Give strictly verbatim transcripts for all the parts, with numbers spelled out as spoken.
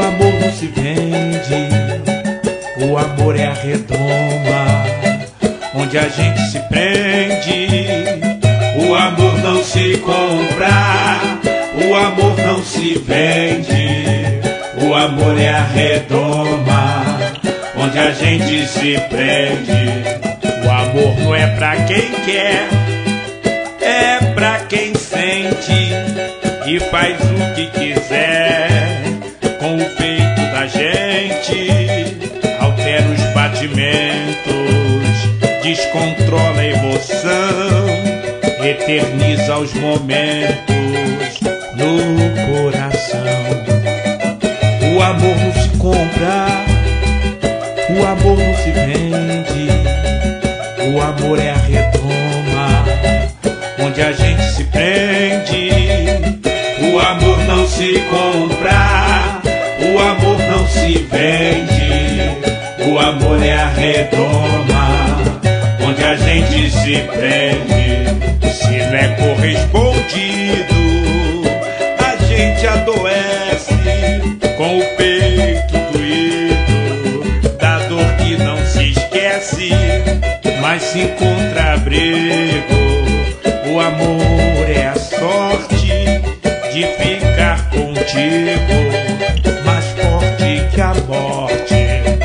amor não se vende, o amor é a redoma onde a gente se prende. O amor não se compra, o amor não se vende, o amor é a redoma onde a gente se prende. O amor não é pra quem quer, é pra quem sente e faz o que quiser com o peito da gente. Altera os batimentos, descontrola a emoção, eterniza os momentos no coração. O amor não se compra, o amor não se vende, o amor é a redoma onde a gente se prende. O amor não se compra, o amor não se vende, o amor é a redoma onde a gente se prende. Se não é correspondido, a gente adoece com o peito doído, da dor que não se esquece, mas se encontra abrigo. O amor é a sorte de ficar contigo, mais forte que a morte.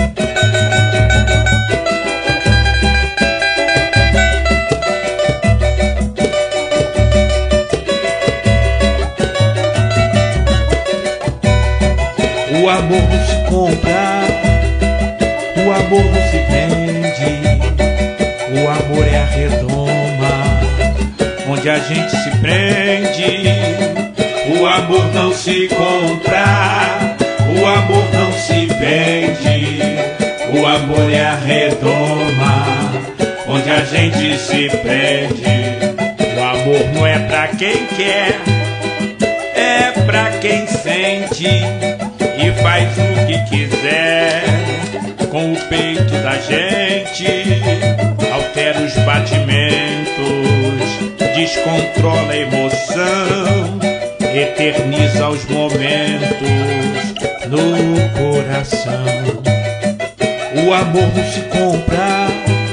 O amor não se compra, o amor não se vende, o amor é a redoma onde a gente se prende. O amor não se compra, o amor não se vende, o amor é a redoma onde a gente se prende. O amor não é pra quem quer, é pra quem sente e faz o que quiser com o peito da gente. Altera os batimentos, descontrola a emoção, eterniza os momentos no coração. O amor não se compra,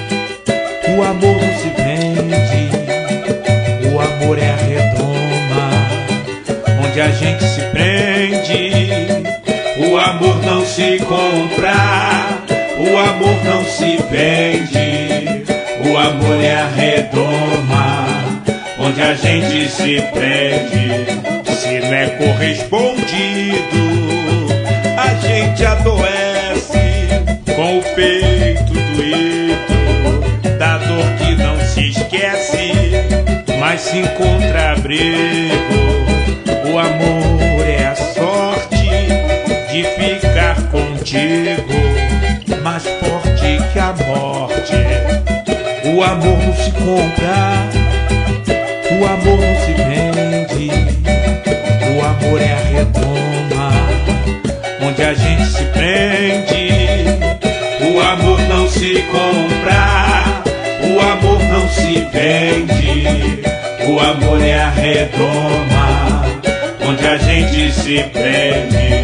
o amor não se vende, o amor é a redoma onde a gente se prende. O amor não se compra, o amor não se vende, o amor é a redoma onde a gente se prende. Se não é correspondido, a gente adoece com o peito doído, da dor que não se esquece, mas se encontra abrigo. O amor é a sorte de ficar contigo, mais forte que a morte. O amor não se compra, o amor não se vende, o amor é a redoma onde a gente se prende. O amor não se compra, o amor não se vende, o amor é a redoma onde a gente se prende.